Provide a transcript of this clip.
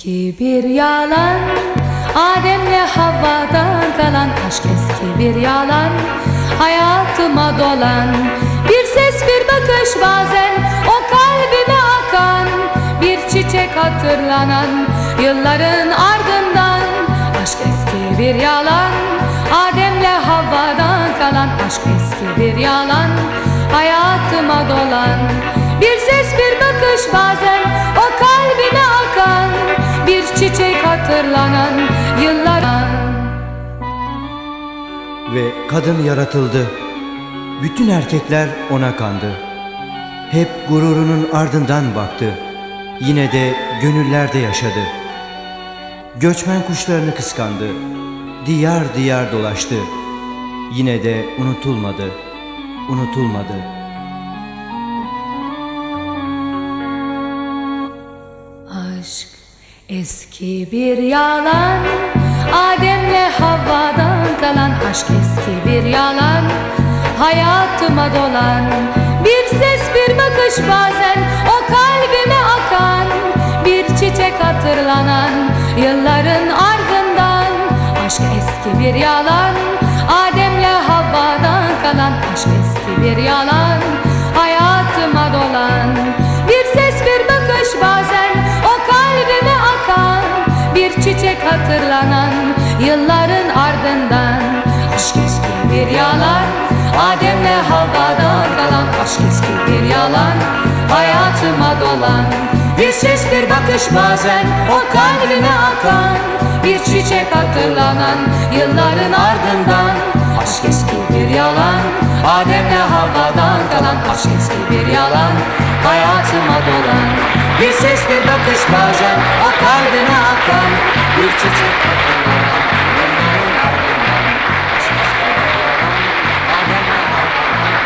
Eski bir yalan, Adem'le Havva'dan kalan aşk eski bir yalan, hayatıma dolan. Bir ses bir bakış bazen o kalbime akan, bir çiçek hatırlanan yılların ardından. Aşk eski bir yalan, Adem'le Havva'dan kalan aşk eski bir yalan, hayatıma dolan. Bir ses bir bakış bazen o kalbime akan, bir çiçek hatırlanan yıllara. Ve kadın yaratıldı, bütün erkekler ona kandı. Hep gururunun ardından baktı, yine de gönüllerde yaşadı. Göçmen kuşlarını kıskandı, diyar diyar dolaştı, yine de unutulmadı, unutulmadı. Aşk eski bir yalan, Adem'le Havva'dan kalan aşk eski bir yalan, hayatıma dolan. Bir ses bir bakış bazen o kalbime akan, bir çiçek hatırlanan yılların ardından. Aşk eski bir yalan, Adem'le Havva'dan kalan aşk eski bir yalan, hayatıma dolan. Bir ses bir bakış bazen o kalbime akan, bir çiçek hatırlanan yılların ardından. Aşk eski bir yalan, Adem'le Havva'dan kalan aşk eski bir yalan, hayatıma dolan. Bir ses bir bakış bazen o kalbime akan, bir çiçek hatırlanan yılların ardından. Aşk eski bir yalan, Adem'le Havva'dan kalan aşk eski bir yalan, hayatıma dolan. Bir ses bir bakış bazen